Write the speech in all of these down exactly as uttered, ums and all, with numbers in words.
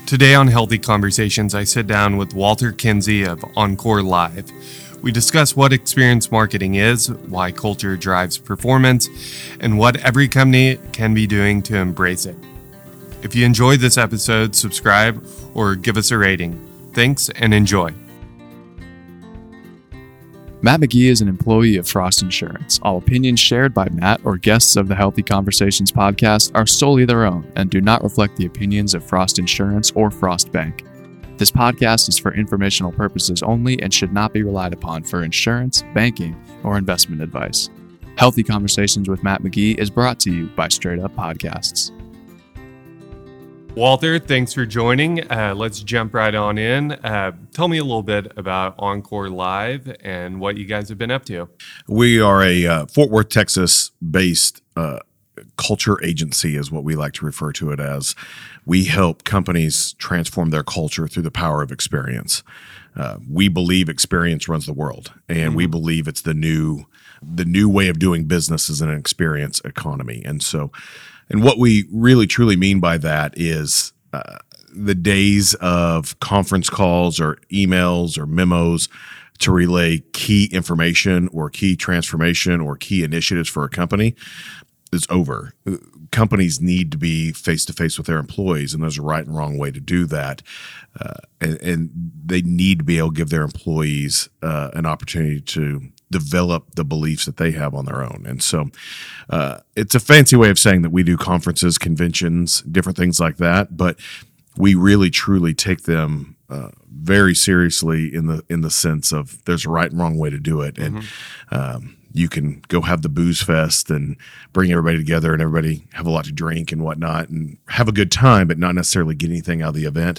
Today on Healthy Conversations, I sit down with Walter Kinsey of Encore Live. We discuss what experience marketing is, why culture drives performance, and what every company can be doing to embrace it. If you enjoyed this episode, subscribe or give us a rating. Thanks and enjoy. Matt McGee is an employee of Frost Insurance. All opinions shared by Matt or guests of the Healthy Conversations podcast are solely their own and do not reflect the opinions of Frost Insurance or Frost Bank. This podcast is for informational purposes only and should not be relied upon for insurance, banking, or investment advice. Healthy Conversations with Matt McGee is brought to you by Straight Up Podcasts. Walter, thanks for joining. Uh, let's jump right on in. Uh, tell me a little bit about Encore Live and what you guys have been up to. We are a uh, Fort Worth, Texas-based uh, culture agency is what we like to refer to it as. We help companies transform their culture through the power of experience. Uh, we believe experience runs the world, and mm-hmm. we believe it's the new the new way of doing business is an experience economy. And so And what we really truly mean by that is uh, the days of conference calls or emails or memos to relay key information or key transformation or key initiatives for a company is over. Companies need to be face-to-face with their employees, and there's a right and wrong way to do that. Uh, and, and they need to be able to give their employees uh, an opportunity to develop the beliefs that they have on their own. And so uh, it's a fancy way of saying that we do conferences, conventions, different things like that, but we really truly take them uh, very seriously in the in the sense of there's a right and wrong way to do it. And mm-hmm. um, you can go have the booze fest and bring everybody together and everybody have a lot to drink and whatnot and have a good time, but not necessarily get anything out of the event.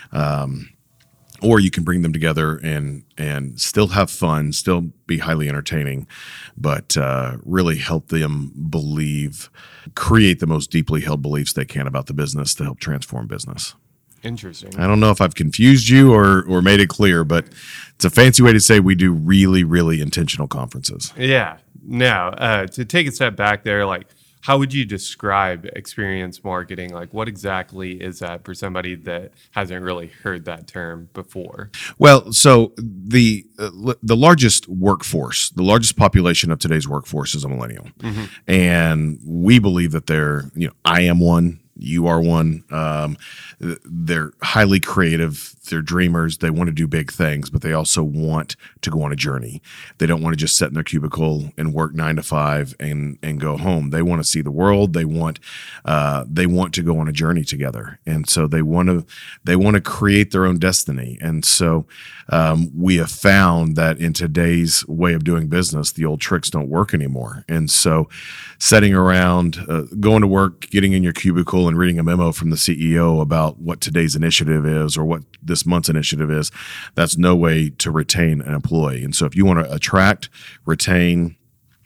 Um, Or you can bring them together and and still have fun, still be highly entertaining, but uh, really help them believe, create the most deeply held beliefs they can about the business to help transform business. Interesting. I don't know if I've confused you or or made it clear, but it's a fancy way to say we do really, really intentional conferences. Yeah. Now, uh, to take a step back there, like, how would you describe experience marketing? Like, what exactly is that for somebody that hasn't really heard that term before? Well, so the uh, the largest workforce, the largest population of today's workforce is a millennial. Mm-hmm. And we believe that they're, you know, I am one, you are one. Um, they're highly creative. They're dreamers. They want to do big things, but they also want to go on a journey. They don't want to just sit in their cubicle and work nine to five and and go home. They want to see the world. They want uh, they want to go on a journey together, and so they want to they want to create their own destiny. And so um, we have found that in today's way of doing business, the old tricks don't work anymore. And so, sitting around, uh, going to work, getting in your cubicle, and reading a memo from the C E O about what today's initiative is or what this month's initiative is, that's no way to retain an employee. And so if you want to attract, retain,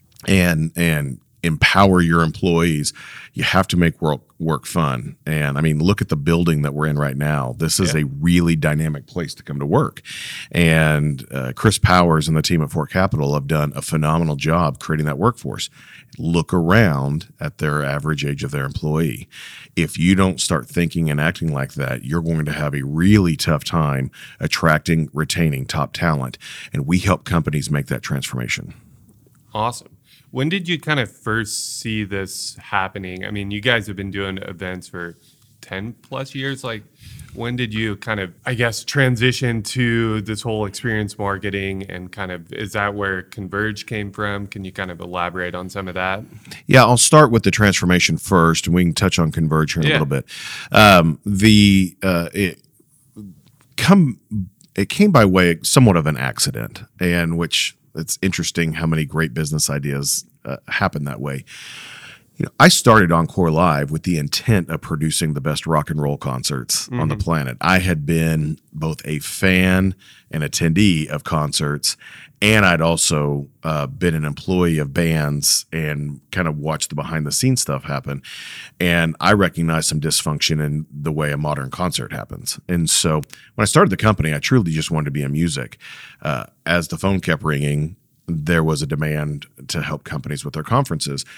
and and empower your employees, you have to make work work fun. And I mean, look at the building that we're in right now. This is yeah. a really dynamic place to come to work. And uh, Chris Powers and the team at Fort Capital have done a phenomenal job creating that workforce. Look around at their average age of their employee. If you don't start thinking and acting like that, you're going to have a really tough time attracting, retaining top talent. And we help companies make that transformation. Awesome. When did you kind of first see this happening? I mean, you guys have been doing events for ten plus years. Like, when did you kind of, I guess, transition to this whole experience marketing, and kind of, is that where Converge came from? Can you kind of elaborate on some of that? Yeah, I'll start with the transformation first, and we can touch on Converge here in yeah. a little bit. Um, the uh, it come it came by way somewhat of an accident, and which it's interesting how many great business ideas uh, happen that way. You know, I started Encore Live with the intent of producing the best rock and roll concerts mm-hmm. on the planet. I had been both a fan and attendee of concerts, and I'd also uh, been an employee of bands and kind of watched the behind-the-scenes stuff happen. And I recognized some dysfunction in the way a modern concert happens. And so when I started the company, I truly just wanted to be in music. Uh, as the phone kept ringing, there was a demand to help companies with their conferences.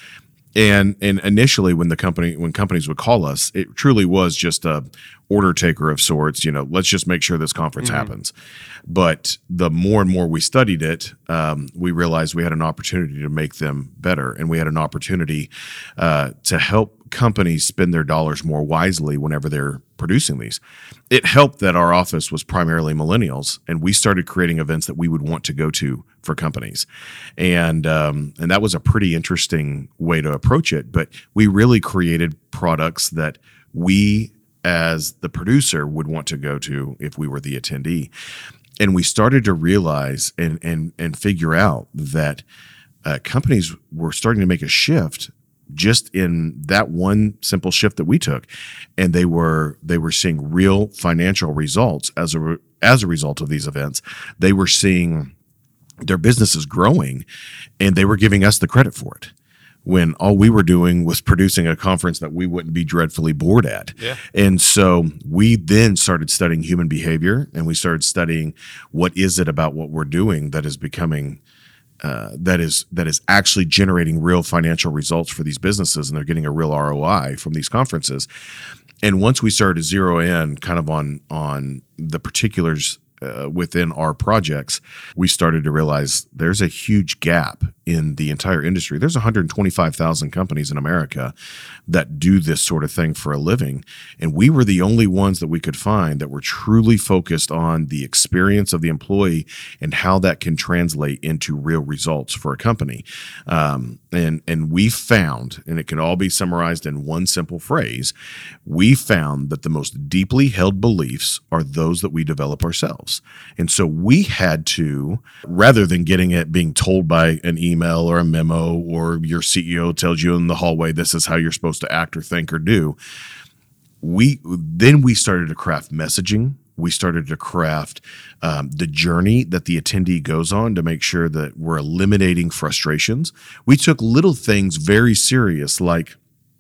And and initially, when the company when companies would call us, it truly was just a order taker of sorts. You know, let's just make sure this conference mm-hmm. happens. But the more and more we studied it, um, we realized we had an opportunity to make them better, and we had an opportunity uh, to help companies spend their dollars more wisely whenever they're producing these. It helped that our office was primarily millennials, and we started creating events that we would want to go to for companies. And um, and that was a pretty interesting way to approach it. But we really created products that we, as the producer, would want to go to if we were the attendee. And we started to realize and and and figure out that uh, companies were starting to make a shift just in that one simple shift that we took, and they were they were seeing real financial results as a as a result of these events. They were seeing their businesses growing, and they were giving us the credit for it, when all we were doing was producing a conference that we wouldn't be dreadfully bored at. Yeah. And so we then started studying human behavior, and we started studying what is it about what we're doing that is becoming uh, that is that is actually generating real financial results for these businesses, and they're getting a real R O I from these conferences. And once we started to zero in kind of on on the particulars Uh, within our projects, we started to realize there's a huge gap in the entire industry. There's one hundred twenty-five thousand companies in America that do this sort of thing for a living, and we were the only ones that we could find that were truly focused on the experience of the employee and how that can translate into real results for a company. Um, and and we found, and it can all be summarized in one simple phrase, we found that the most deeply held beliefs are those that we develop ourselves. And so we had to, rather than getting it being told by an email or a memo, or your C E O tells you in the hallway, this is how you're supposed to act or think or do, we then we started to craft messaging. We started to craft um, the journey that the attendee goes on to make sure that we're eliminating frustrations. We took little things very serious, like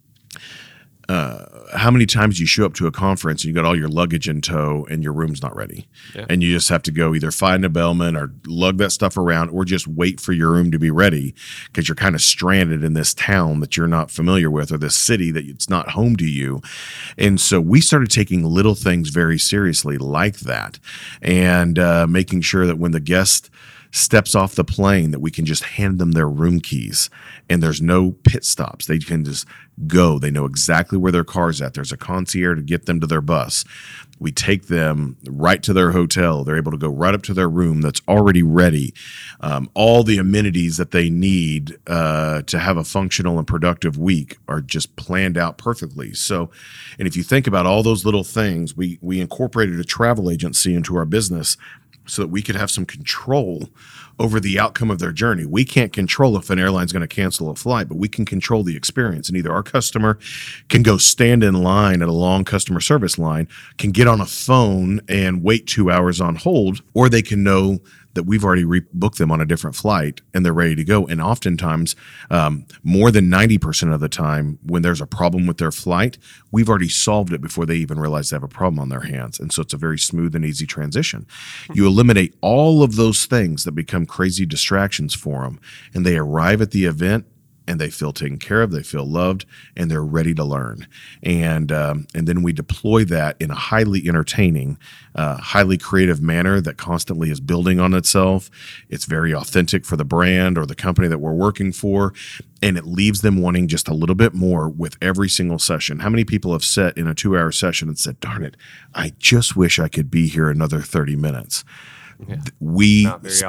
Uh, how many times you show up to a conference and you got all your luggage in tow and your room's not ready. Yeah. And you just have to go either find a bellman or lug that stuff around, or just wait for your room to be ready because you're kind of stranded in this town that you're not familiar with, or this city that it's not home to you. And so we started taking little things very seriously like that, and uh, making sure that when the guest steps off the plane, that we can just hand them their room keys, and there's no pit stops. They can just go. They know exactly where their car's at. There's a concierge to get them to their bus. We take them right to their hotel. They're able to go right up to their room that's already ready. Um, all the amenities that they need uh, to have a functional and productive week are just planned out perfectly. So, and if you think about all those little things, we we incorporated a travel agency into our business so that we could have some control over the outcome of their journey. We can't control if an airline's going to cancel a flight, but we can control the experience. And either our customer can go stand in line at a long customer service line, can get on a phone and wait two hours on hold, or they can know that we've already rebooked them on a different flight and they're ready to go. And oftentimes, um, more than ninety percent of the time, when there's a problem with their flight, we've already solved it before they even realize they have a problem on their hands. And so it's a very smooth and easy transition. You eliminate all of those things that become crazy distractions for them, and they arrive at the event and they feel taken care of, they feel loved, and they're ready to learn. And um, and then we deploy that in a highly entertaining, uh, highly creative manner that constantly is building on itself. It's very authentic for the brand or the company that we're working for, and it leaves them wanting just a little bit more with every single session. How many people have sat in a two-hour session and said, darn it, I just wish I could be here another thirty minutes. Yeah. We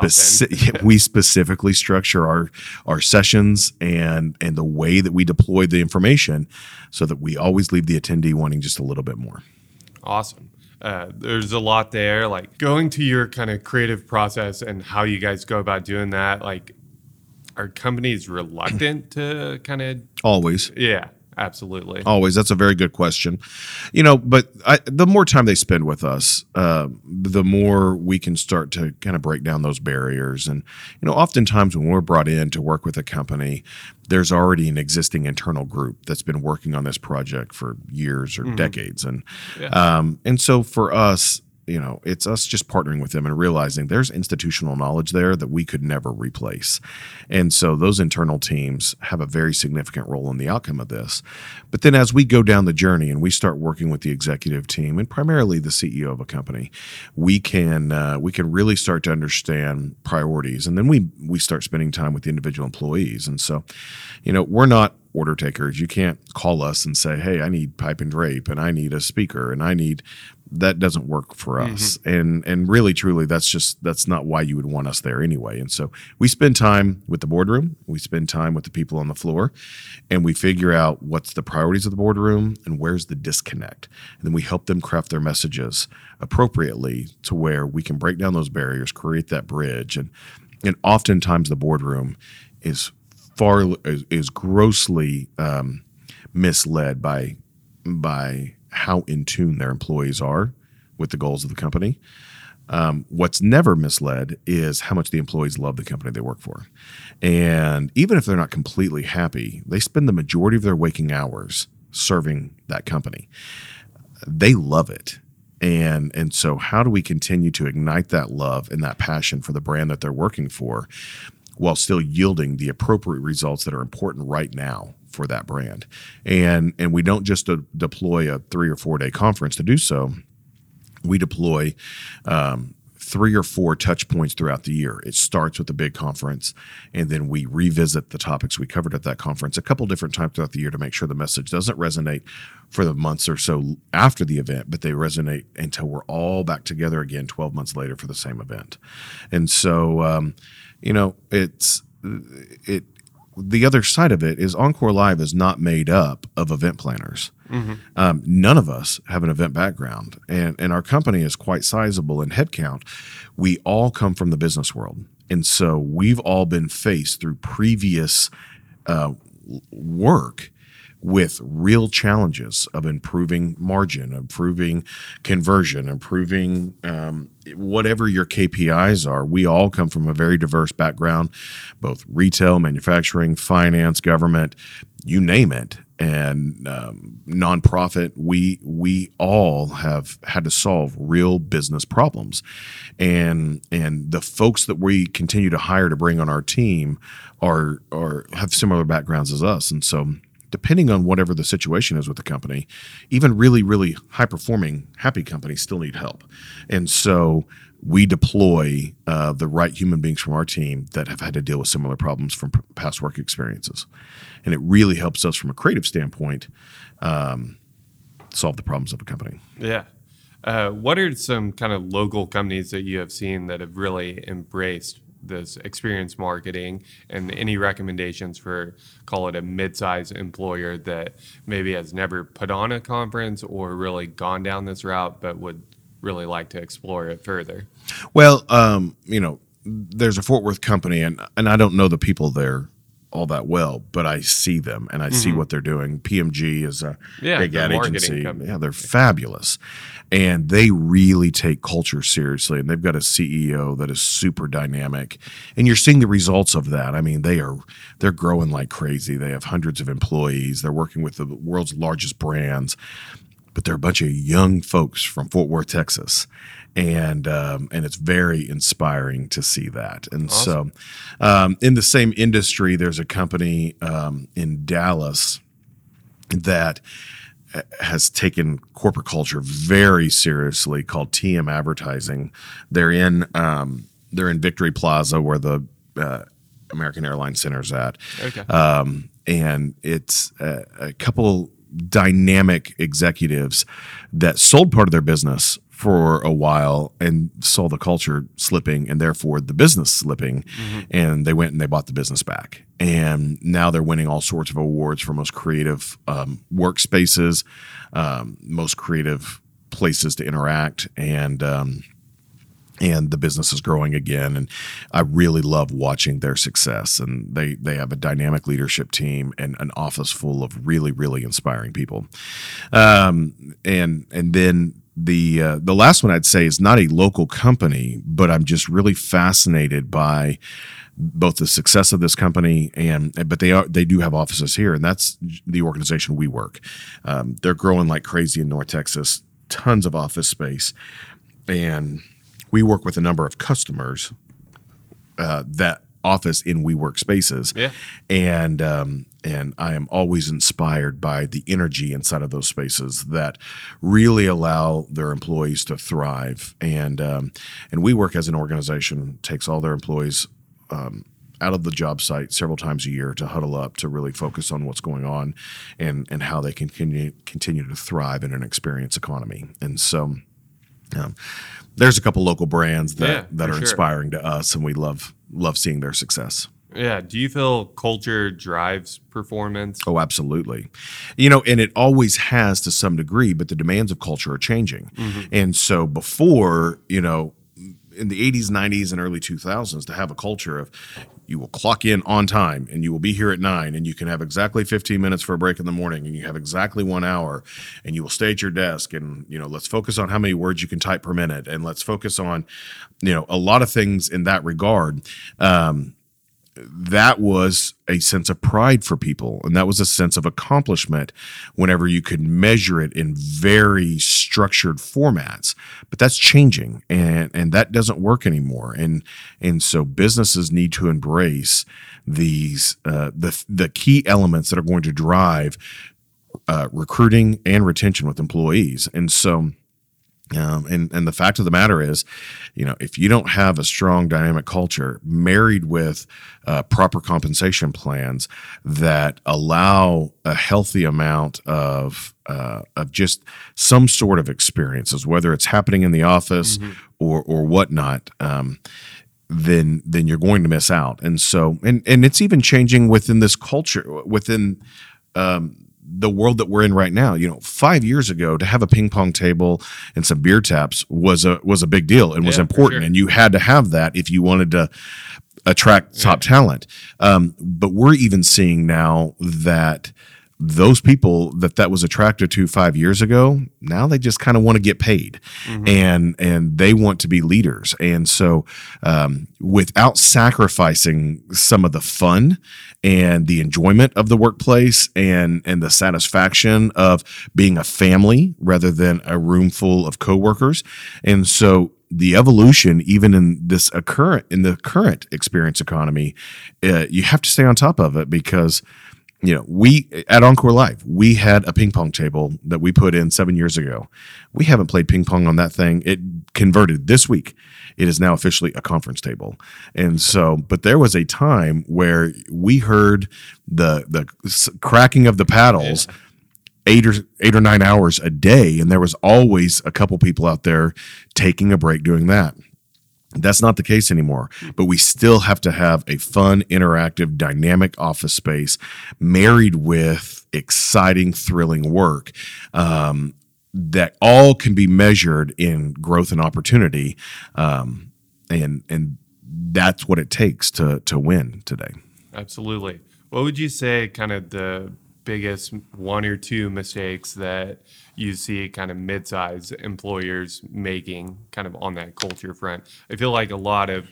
speci- we specifically structure our our sessions and and the way that we deploy the information so that we always leave the attendee wanting just a little bit more. Awesome. Uh, there's a lot there, like going to your kind of creative process and how you guys go about doing that. Like, are companies reluctant to kind of always? Yeah. Absolutely. Always. That's a very good question. You know, but I, the more time they spend with us, uh, the more we can start to kind of break down those barriers. And, you know, oftentimes when we're brought in to work with a company, there's already an existing internal group that's been working on this project for years or mm-hmm. decades. And, yeah. um, and so for us, you know, it's us just partnering with them and realizing there's institutional knowledge there that we could never replace. And so those internal teams have a very significant role in the outcome of this. But then as we go down the journey and we start working with the executive team and primarily the C E O of a company, we can uh, we can really start to understand priorities. And then we we start spending time with the individual employees. And so, you know, we're not order takers. You can't call us and say, hey, I need pipe and drape and I need a speaker and I need, that doesn't work for us. Mm-hmm. And and really, truly, that's just, that's not why you would want us there anyway. And so we spend time with the boardroom, we spend time with the people on the floor, and we figure out what's the priorities of the boardroom and where's the disconnect. And then we help them craft their messages appropriately to where we can break down those barriers, create that bridge. And, and oftentimes the boardroom is far is, is grossly um, misled by by how in tune their employees are with the goals of the company. Um, what's never misled is how much the employees love the company they work for. And even if they're not completely happy, they spend the majority of their waking hours serving that company. They love it. And and so how do we continue to ignite that love and that passion for the brand that they're working for, while still yielding the appropriate results that are important right now for that brand? And and we don't just de- deploy a three or four day conference to do so. We deploy um, three or four touch points throughout the year. It starts with a big conference, and then we revisit the topics we covered at that conference a couple different times throughout the year to make sure the message doesn't resonate for the months or so after the event, but they resonate until we're all back together again twelve months later for the same event. And so, um, you know, it's it. The other side of it is Encore Live is not made up of event planners. Mm-hmm. Um, none of us have an event background, and, and our company is quite sizable in headcount. We all come from the business world, and so we've all been faced through previous uh, work with real challenges of improving margin, improving conversion, improving um, whatever your K P Is are. We all come from a very diverse background, both retail, manufacturing, finance, government, you name it, and um, nonprofit. We we all have had to solve real business problems, and and the folks that we continue to hire to bring on our team are are have similar backgrounds as us, and so, depending on whatever the situation is with the company, even really, really high-performing, happy companies still need help. And so we deploy uh, the right human beings from our team that have had to deal with similar problems from p- past work experiences. And it really helps us from a creative standpoint um, solve the problems of a company. Yeah. Uh, what are some kind of local companies that you have seen that have really embraced this experience marketing, and any recommendations for, call it a mid-size employer that maybe has never put on a conference or really gone down this route but would really like to explore it further? Well, um, you know, there's a Fort Worth company, and and I don't know the people there all that well, but I see them and I mm-hmm. see what they're doing. P M G is a yeah, big ad agency. Company. Yeah, they're fabulous. And they really take culture seriously. And they've got a C E O that is super dynamic. And you're seeing the results of that. I mean, they are they're growing like crazy. They have hundreds of employees. They're working with the world's largest brands. But they're a bunch of young folks from Fort Worth, Texas. And um, and it's very inspiring to see that. And awesome. so um, in the same industry, there's a company um, in Dallas that has taken corporate culture very seriously called T M Advertising. They're in um, they're in Victory Plaza where the uh, American Airlines Center's at. Okay. Um, and it's a, a couple dynamic executives that sold part of their business for a while and saw the culture slipping and therefore the business slipping. Mm-hmm. And they went and they bought the business back. And now they're winning all sorts of awards for most creative um, workspaces, um, most creative places to interact. And, um, and the business is growing again. And I really love watching their success. And they, they have a dynamic leadership team and an office full of really, really inspiring people. Um, and, and then, The uh, the last one I'd say is not a local company, but I'm just really fascinated by both the success of this company and but they are they do have offices here, and that's the organization WeWork. Um, they're growing like crazy in North Texas, tons of office space, and we work with a number of customers uh, that office in WeWork spaces. Yeah. And um, and I am always inspired by the energy inside of those spaces that really allow their employees to thrive. And um, and WeWork as an organization takes all their employees um, out of the job site several times a year to huddle up to really focus on what's going on and and how they can continue continue to thrive in an experience economy. And so um, there's a couple local brands that, Yeah, that for are sure. inspiring to us, and we love love seeing their success. Yeah. Do you feel culture drives performance? Oh, absolutely. You know, and it always has to some degree, but the demands of culture are changing. Mm-hmm. And so before, you know, in the eighties, nineties, and early two thousands, to have a culture of you will clock in on time and you will be here at nine and you can have exactly fifteen minutes for a break in the morning and you have exactly one hour and you will stay at your desk and, you know, let's focus on how many words you can type per minute and let's focus on, you know, a lot of things in that regard. Um, that was a sense of pride for people. And that was a sense of accomplishment whenever you could measure it in very structured formats. But that's changing, and, and that doesn't work anymore. And, and so businesses need to embrace these, uh, the, the key elements that are going to drive uh, recruiting and retention with employees. And so, Um, and, and the fact of the matter is, you know, if you don't have a strong dynamic culture married with uh, proper compensation plans that allow a healthy amount of uh, of just some sort of experiences, whether it's happening in the office Mm-hmm. or or whatnot, um, then then you're going to miss out. And so, and and it's even changing within this culture, within um, the world that we're in right now. You know, five years ago, to have a ping pong table and some beer taps was a was a big deal and was Yeah, for important, sure. and you had to have that if you wanted to attract top Yeah. talent. Um, but we're even seeing now that those people that that was attracted to five years ago, now they just kind of want to get paid, Mm-hmm. and and they want to be leaders. And so, um, without sacrificing some of the fun and the enjoyment of the workplace and and the satisfaction of being a family rather than a room full of coworkers, and so the evolution, even in this uh, current in the current experience economy, uh, you have to stay on top of it because. You know, we at Encore Live, we had a ping pong table that we put in seven years ago. We haven't played ping pong on that thing. It converted this week. It is now officially a conference table. And so, but there was a time where we heard the the s- cracking of the paddles eight or eight or nine hours a day, and there was always a couple people out there taking a break doing that. That's not the case anymore, but we still have to have a fun, interactive, dynamic office space married with exciting, thrilling work um, that all can be measured in growth and opportunity. Um, and and that's what it takes to to win today. Absolutely. What would you say kind of the biggest one or two mistakes that you see kind of mid-sized employers making kind of on that culture front? I feel like a lot of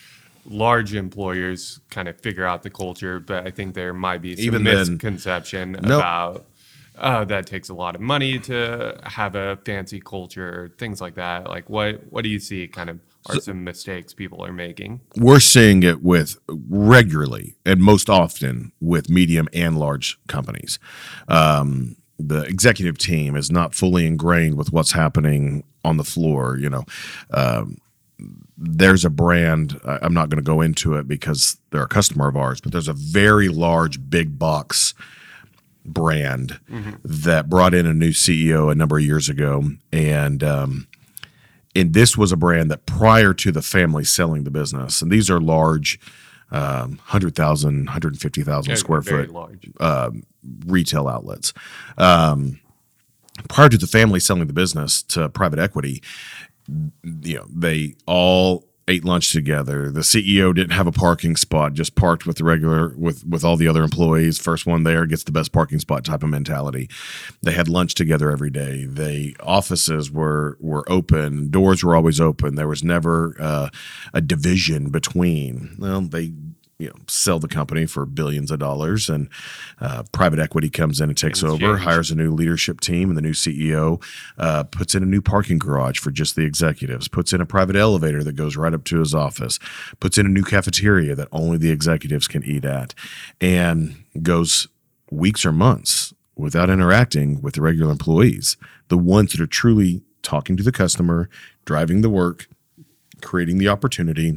large employers kind of figure out the culture, but I think there might be some Even then- misconception Nope. about uh, that takes a lot of money to have a fancy culture, things like that. Like what, what do you see kind of are some mistakes people are making? We're seeing it with regularly and most often with medium and large companies. Um, the executive team is not fully ingrained with what's happening on the floor. You know, um, there's a brand, I- I'm not going to go into it because they're a customer of ours, but there's a very large big box brand that brought in a new C E O a number of years ago. And, um, and this was a brand that prior to the family selling the business, and these are large, um, one hundred thousand, one hundred fifty thousand Yeah, square very foot large. um, retail outlets. Um, prior to the family selling the business to private equity, you know, they all ate lunch together. The C E O didn't have a parking spot, just parked with the regular, with, with all the other employees. First one there gets the best parking spot type of mentality. They had lunch together every day. They offices were, were open. Doors were always open. There was never uh, a division between, well, they, you know, sell the company for billions of dollars, and uh, private equity comes in and takes Things over, change. hires a new leadership team, and the new C E O uh, puts in a new parking garage for just the executives, puts in a private elevator that goes right up to his office, puts in a new cafeteria that only the executives can eat at, and goes weeks or months without interacting with the regular employees, the ones that are truly talking to the customer, driving the work, creating the opportunity.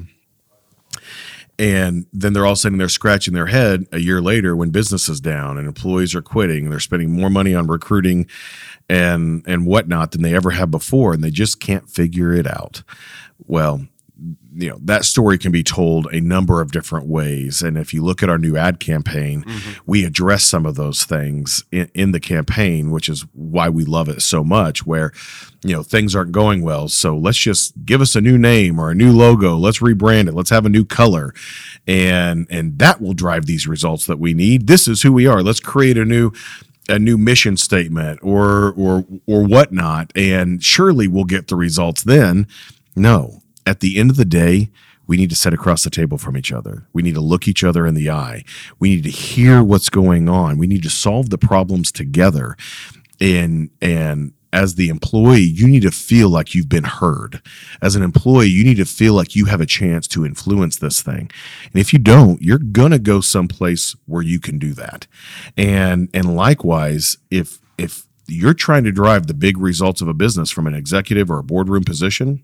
And then they're all sitting there scratching their head a year later when business is down and employees are quitting and they're spending more money on recruiting and and whatnot than they ever have before, and they just can't figure it out. Well, you know, that story can be told a number of different ways. And if you look at our new ad campaign, mm-hmm. we address some of those things in, in the campaign, which is why we love it so much, where, you know, things aren't going well. So let's just give us a new name or a new logo. Let's rebrand it. Let's have a new color. And, and that will drive these results that we need. This is who we are. Let's create a new a new mission statement or, or, or whatnot. And surely we'll get the results then. No. At the end of the day, we need to sit across the table from each other. We need to look each other in the eye. We need to hear what's going on. We need to solve the problems together. And, and as the employee, you need to feel like you've been heard. As an employee, you need to feel like you have a chance to influence this thing. And if you don't, you're going to go someplace where you can do that. And, and likewise, if, if you're trying to drive the big results of a business from an executive or a boardroom position,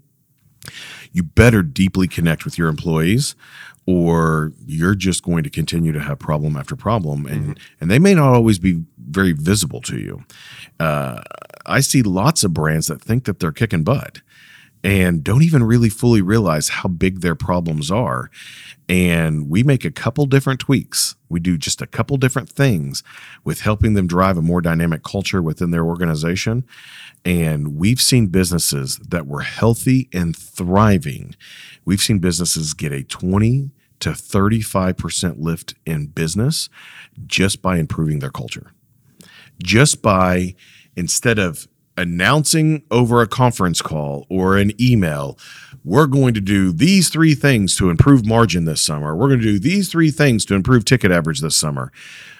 you better deeply connect with your employees, or you're just going to continue to have problem after problem, and mm-hmm. and they may not always be very visible to you. Uh, I see lots of brands that think that they're kicking butt and don't even really fully realize how big their problems are. And we make a couple different tweaks. We do just a couple different things with helping them drive a more dynamic culture within their organization. And we've seen businesses that were healthy and thriving. We've seen businesses get a twenty to thirty-five percent lift in business just by improving their culture. Just by, instead of announcing over a conference call or an email, we're going to do these three things to improve margin this summer. We're going to do these three things to improve ticket average this summer.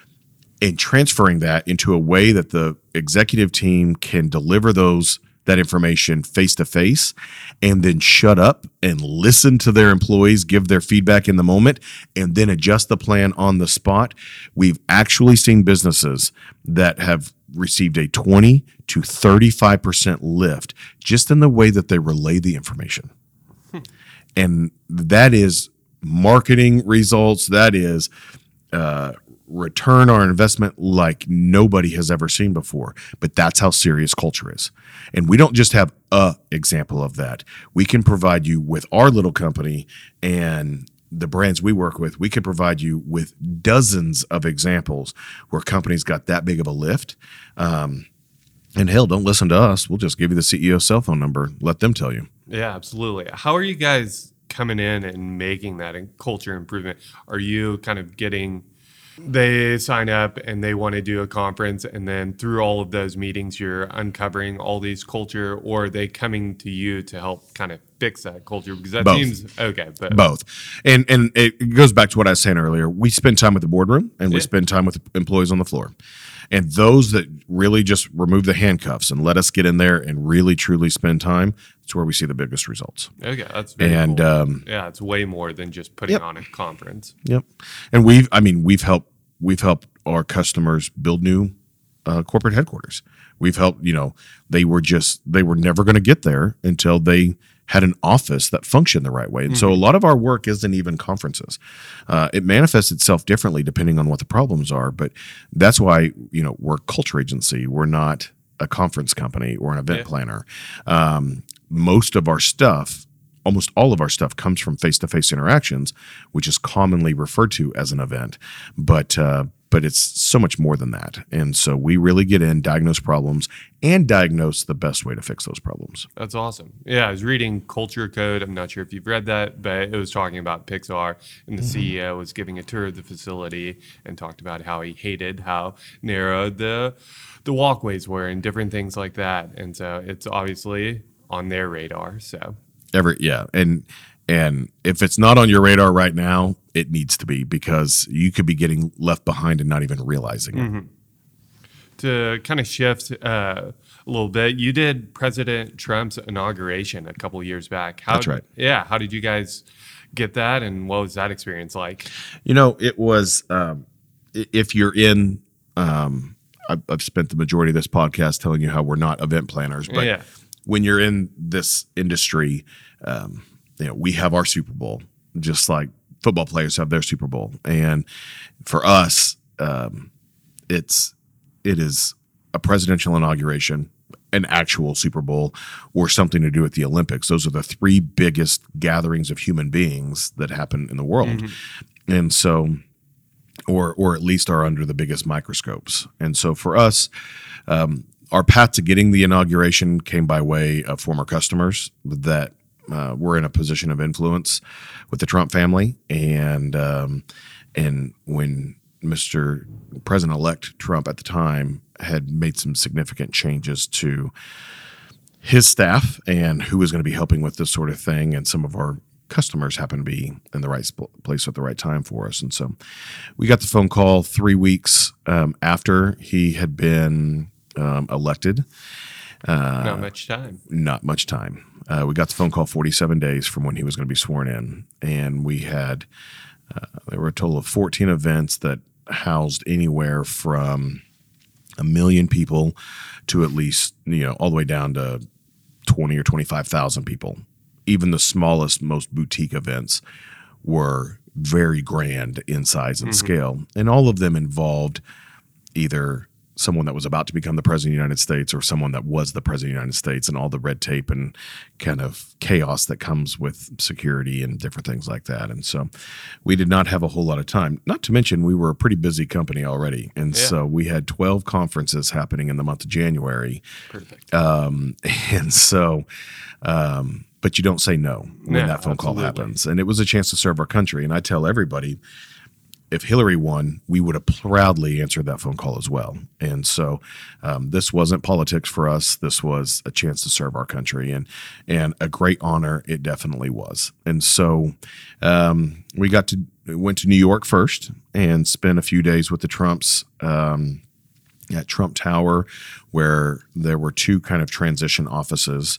And transferring that into a way that the executive team can deliver those that information face to face, and then shut up and listen to their employees, give their feedback in the moment, and then adjust the plan on the spot. We've actually seen businesses that have received a twenty to thirty-five percent lift just in the way that they relay the information. Hmm. And that is marketing results. That is uh, return on investment like nobody has ever seen before. But that's how serious culture is. And we don't just have a example of that. We can provide you with our little company and the brands we work with. We can provide you with dozens of examples where companies got that big of a lift. Um, and hell, don't listen to us. We'll just give you the C E O's cell phone number. Let them tell you. Yeah, absolutely. How are you guys coming in and making that culture improvement? Are you kind of getting... They sign up and they want to do a conference, and then through all of those meetings, you're uncovering all these culture, or are they coming to you to help kind of fix that culture? Because that Both. seems okay. But Both. And and it goes back to what I was saying earlier. We spend time with the boardroom and we Yeah. spend time with employees on the floor. And those that really just remove the handcuffs and let us get in there and really truly spend time, it's where we see the biggest results. Okay, that's very And, cool. um, yeah, it's way more than just putting Yep. on a conference. Yep. And we've, I mean, we've helped, we've helped our customers build new uh, corporate headquarters. We've helped, you know, they were just, they were never going to get there until they had an office that functioned the right way. And mm-hmm. so a lot of our work isn't even conferences. Uh, it manifests itself differently depending on what the problems are. But that's why, you know, we're a culture agency. We're not a conference company or an event yeah. planner. Um, most of our stuff, almost all of our stuff comes from face-to-face interactions, which is commonly referred to as an event. But, uh, but it's so much more than that. And so we really get in, diagnose problems, and diagnose the best way to fix those problems. That's awesome. Yeah, I was reading Culture Code. I'm not sure if you've read that, but it was talking about Pixar, and the mm-hmm. C E O was giving a tour of the facility and talked about how he hated how narrow the the walkways were and different things like that. And so it's obviously on their radar. So Every yeah, and And if it's not on your radar right now, it needs to be, because you could be getting left behind and not even realizing it. Mm-hmm. To kind of shift uh, a little bit, you did President Trump's inauguration a couple of years back. How, That's right. Yeah. How did you guys get that, and what was that experience like? You know, it was, um, if you're in, um, I've, I've spent the majority of this podcast telling you how we're not event planners, but Yeah. when you're in this industry, um, you know, we have our Super Bowl, just like football players have their Super Bowl. And for us, um, it's, it is a presidential inauguration, an actual Super Bowl, or something to do with the Olympics. Those are the three biggest gatherings of human beings that happen in the world. Mm-hmm. And so, or, or at least are under the biggest microscopes. And so for us, um, our path to getting the inauguration came by way of former customers that uh, were in a position of influence with the Trump family. And, um, and when Mister President-elect Trump at the time had made some significant changes to his staff and who was going to be helping with this sort of thing, and some of our customers happened to be in the right sp- place at the right time for us. And so we got the phone call three weeks um, after he had been um, elected. Uh, not much time. Not much time. Uh, we got the phone call forty-seven days from when he was going to be sworn in, and we had uh, there were a total of fourteen events that housed anywhere from a million people to at least, you know, all the way down to twenty or twenty-five thousand people. Even the smallest, most boutique events were very grand in size and mm-hmm. scale. And all of them involved either someone that was about to become the president of the United States or someone that was the president of the United States, and all the red tape and kind of chaos that comes with security and different things like that. And so we did not have a whole lot of time, not to mention we were a pretty busy company already. And yeah. so we had twelve conferences happening in the month of January. Perfect. Um, and so, um, but you don't say no when yeah, that phone absolutely. call happens. And it was a chance to serve our country. And I tell everybody, if Hillary won, we would have proudly answered that phone call as well. And so um, this wasn't politics for us. This was a chance to serve our country, and and a great honor it definitely was. And so um, we got to went to New York first and spent a few days with the Trumps um, at Trump Tower, where there were two kind of transition offices.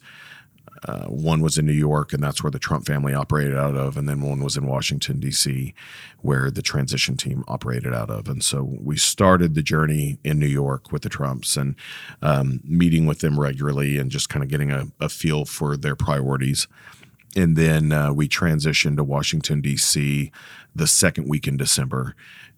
Uh, one was in New York, and that's where the Trump family operated out of. And then one was in Washington, D C, where the transition team operated out of. And so we started the journey in New York with the Trumps, and um, meeting with them regularly and just kind of getting a, a feel for their priorities. And then uh, we transitioned to Washington, D C the second week in December,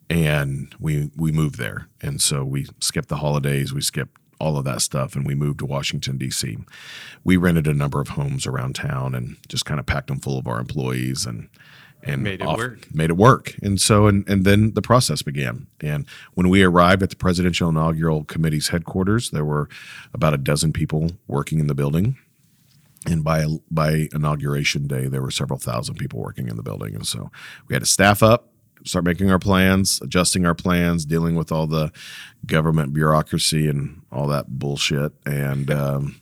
and we we moved there. And so we skipped the holidays, we skipped all of that stuff, and we moved to Washington, D C. We rented a number of homes around town and just kind of packed them full of our employees and and made it off, work. Made it work. And so, and, and then the process began. And when we arrived at the Presidential Inaugural Committee's headquarters, there were about a dozen people working in the building. And by by inauguration day, there were several thousand people working in the building. And so we had to staff up, start making our plans, adjusting our plans, dealing with all the government bureaucracy and all that bullshit. And, um,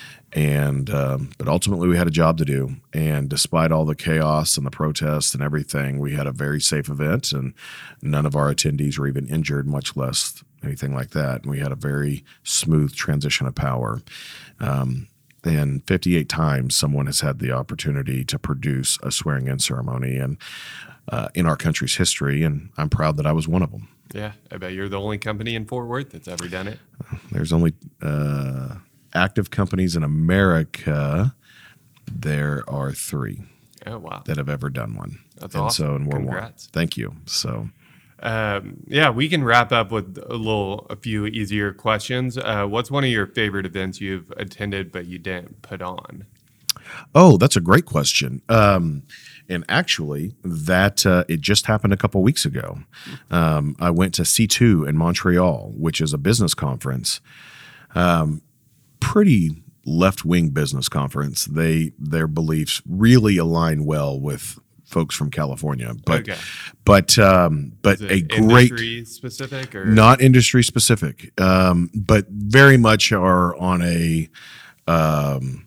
and, um, but ultimately we had a job to do. And despite all the chaos and the protests and everything, we had a very safe event, and none of our attendees were even injured, much less anything like that. And we had a very smooth transition of power. Um, And fifty-eight times someone has had the opportunity to produce a swearing-in ceremony and uh, in our country's history, and I'm proud that I was one of them. Yeah, I bet you're the only company in Fort Worth that's ever done it. There's only uh, active companies in America. There are three oh, wow. that have ever done one. That's and awesome. So, and we're Congrats. one. Thank you. So. Um, yeah, we can wrap up with a little, a few easier questions. Uh, what's one of your favorite events you've attended but you didn't put on? Oh, that's a great question. Um, and actually, that uh, it just happened a couple weeks ago. Um, I went to C two in Montreal, which is a business conference. Um, pretty left-wing business conference. They their beliefs really align well with folks from California, but okay. but um, but a great industry specific or not industry specific, um, but very much are on a um,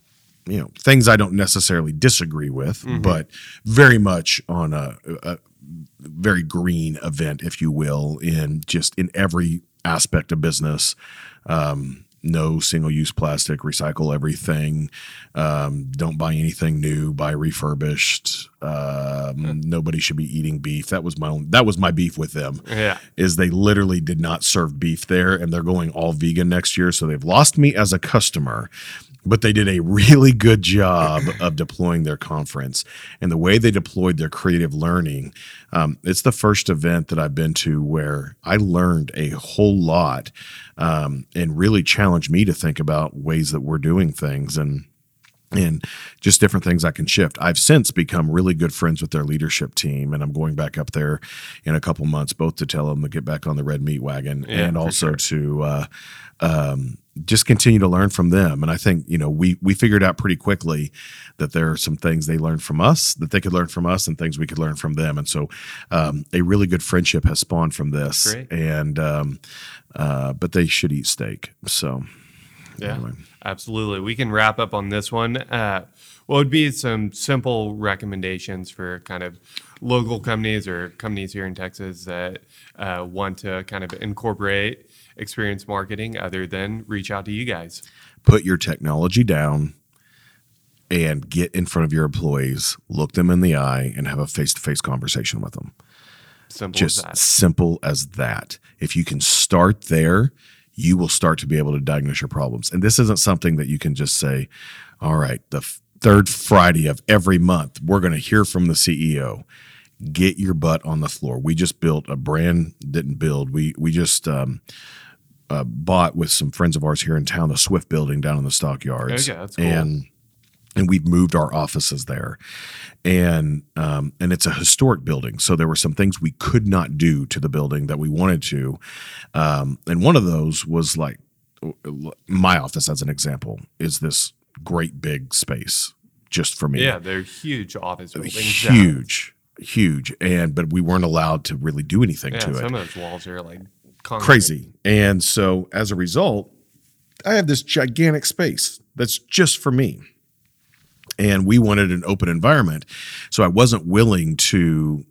you know, things I don't necessarily disagree with, mm-hmm. but very much on a, a very green event, if you will, in just in every aspect of business. Um, no single-use plastic, recycle everything. Um, don't buy anything new, buy refurbished. Um, mm. Nobody should be eating beef. That was my own, that was my beef with them. Yeah. Is they literally did not serve beef there, and they're going all vegan next year. So they've lost me as a customer, but they did a really good job of deploying their conference. And the way they deployed their creative learning, um, it's the first event that I've been to where I learned a whole lot um, and really challenged me to think about ways that we're doing things and and just different things I can shift. I've since become really good friends with their leadership team, and I'm going back up there in a couple months, both to tell them to get back on the red meat wagon yeah, and also sure. to uh, um, just continue to learn from them. And I think, you know, we we figured out pretty quickly that there are some things they learned from us that they could learn from us and things we could learn from them. And so um, a really good friendship has spawned from this. Great. And um, uh, but they should eat steak. So yeah, anyway. Absolutely. We can wrap up on this one. Uh, what would be some simple recommendations for kind of local companies or companies here in Texas that uh, want to kind of incorporate experience marketing other than reach out to you guys? Put your technology down and get in front of your employees, look them in the eye, and have a face-to-face conversation with them. Simple Just as that. simple as that. If you can start there, you will start to be able to diagnose your problems. And this isn't something that you can just say, all right, the f- third Friday of every month, we're going to hear from the C E O. Get your butt on the floor. We just built a brand, didn't build. We we just um, uh, bought with some friends of ours here in town, the Swift building down in the Stockyards. Okay, that's cool. And and we've moved our offices there. And um, and it's a historic building. So there were some things we could not do to the building that we wanted to. Um, and one of those was like my office, as an example, is this great big space just for me. Yeah, they're huge office buildings. Huge, down. huge. And but we weren't allowed to really do anything yeah, to some it. Some of those walls are like concrete. Crazy. And so as a result, I have this gigantic space that's just for me. And we wanted an open environment. So I wasn't willing to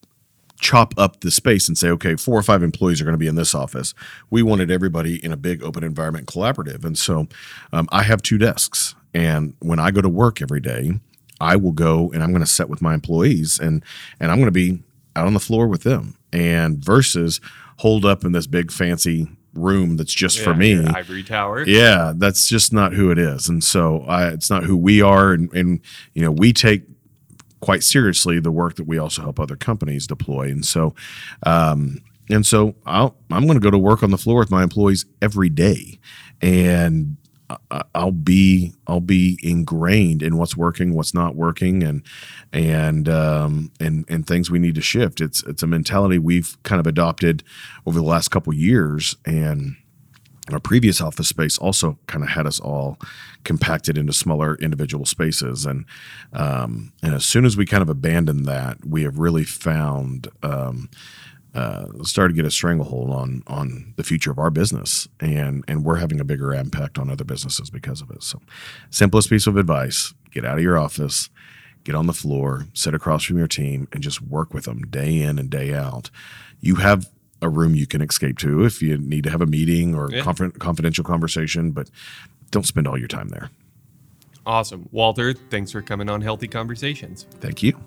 chop up the space and say, okay, four or five employees are going to be in this office. We wanted everybody in a big open environment collaborative. And so um, I have two desks. And when I go to work every day, I will go and I'm going to sit with my employees and, and I'm going to be out on the floor with them. And versus hold up in this big fancy room that's just yeah, for me. Ivory tower. Yeah, that's just not who it is. And so I, it's not who we are. And, and, you know, we take quite seriously the work that we also help other companies deploy. And so, um, and so I'll, I'm going to go to work on the floor with my employees every day. And I'll be, I'll be ingrained in what's working, what's not working, and, and, um, and, and things we need to shift. It's, it's a mentality we've kind of adopted over the last couple of years. And our previous office space also kind of had us all compacted into smaller individual spaces. And, um, and as soon as we kind of abandoned that, we have really found, um, Uh, started to get a stranglehold on on the future of our business, and and we're having a bigger impact on other businesses because of it. So, simplest piece of advice: get out of your office, get on the floor, sit across from your team, and just work with them day in and day out. You have a room you can escape to if you need to have a meeting or yeah. conf- confidential conversation, but don't spend all your time there. Awesome. Walter, thanks for coming on Healthy Conversations. Thank you.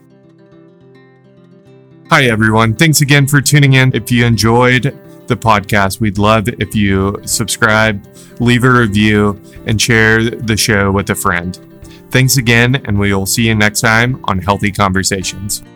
Hi, everyone. Thanks again for tuning in. If you enjoyed the podcast, we'd love if you subscribe, leave a review, and share the show with a friend. Thanks again, and we will see you next time on Healthy Conversations.